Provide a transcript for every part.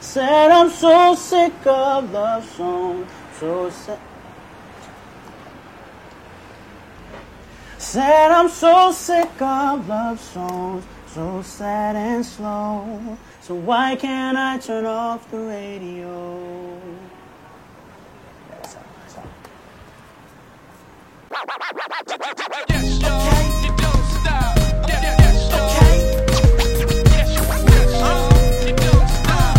Said I'm so sick of love songs, so sad. Said I'm so sick of love songs, so sad and slow. So why can't I turn off the radio? That's all. Yes, y'all. You don't stop. Yes, y'all. Yes, y'all. You don't stop.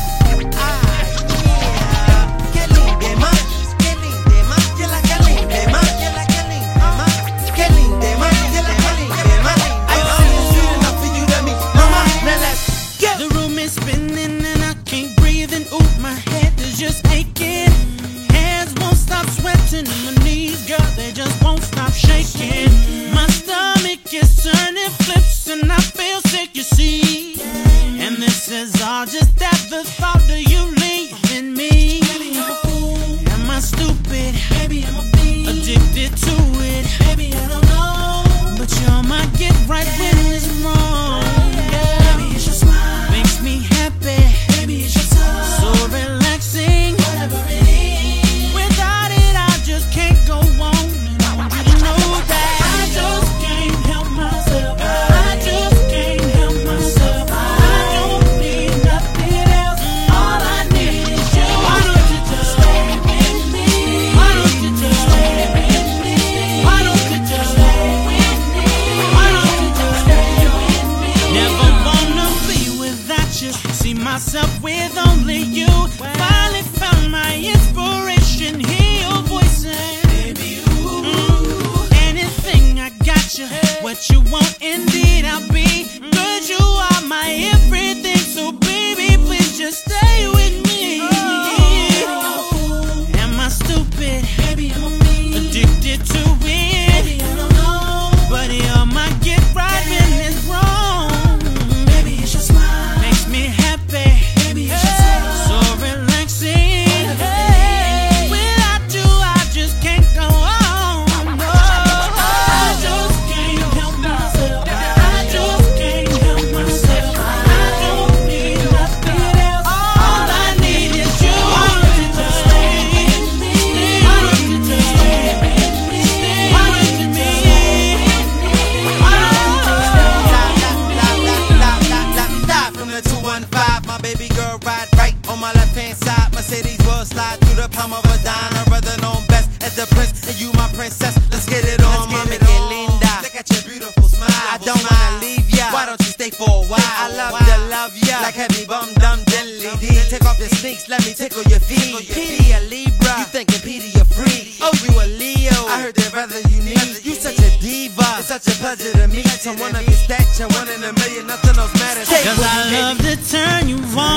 Qué linda más, qué linda más, que la que linda más, que la que linda más, qué linda más, que la que linda más. I see it's sweet enough for you to me, mama. Now let's go. The room is spinning and I can't breathe, and ooh, my head is just aching. Hands won't stop sweating and my knees, girl, they just won't stop shaking. My stomach is turning flips and I feel sick, you see. And this is all just at the thought of you leaving me. Am I stupid? Maybe I'm a fiend. Addicted to it. Maybe I don't know. But you might get right when it's wrong. Maybe it's your smile. Makes me happy. Maybe it's your touch. So relaxing. Whatever it is. Without it, I just can't go on. And I want you to know that I just can't help myself. I just can't help myself. I don't need nothing else. All I need is you. Why don't you just stay with me? Why don't you just stay with me? Why don't you just stay with me? Why don't you just stay with me? Never wanna be without you. See myself with only you. Finally found my inspiration. Hear your voice and baby, ooh. Anything I got you. What you want indeed I'll be. Cause you are my everything. So baby, please just stay with me. Am I stupid? Maybe I'm a fiend. Addicted to it. Maybe I don't know. But you might get right when it's wrong. Maybe it's your smile. Makes me happy. Maybe it's your touch. So relaxing. Hey. Without you, I just can't go on. No. I just can't help myself. I just can't help myself. I don't need nothing else. All I need is you. Why don't you just stay with me? Why don't you just stay with me? Why don't you just stay with me? Why don't you just stay From the 215, my baby girl ride right on my left hand side. Mercedes will slide through the palm of a dime. I'd rather known best as the prince, and you my princess. Let's get it on, mami, que linda. Look at your beautiful smile. I don't wanna leave ya. Why don't you stay for a while? I love ya. Like heavy bum dum dilly dee. Take off your sneaks, let me tickle your feet. Petey a Libra, you thinking Petey a freak? Oh, you a Leo? I heard that brother you need. You such a diva. It's such a pleasure to meet someone of your stature. One in a million, nothing else matters. Cause I love to turn you on.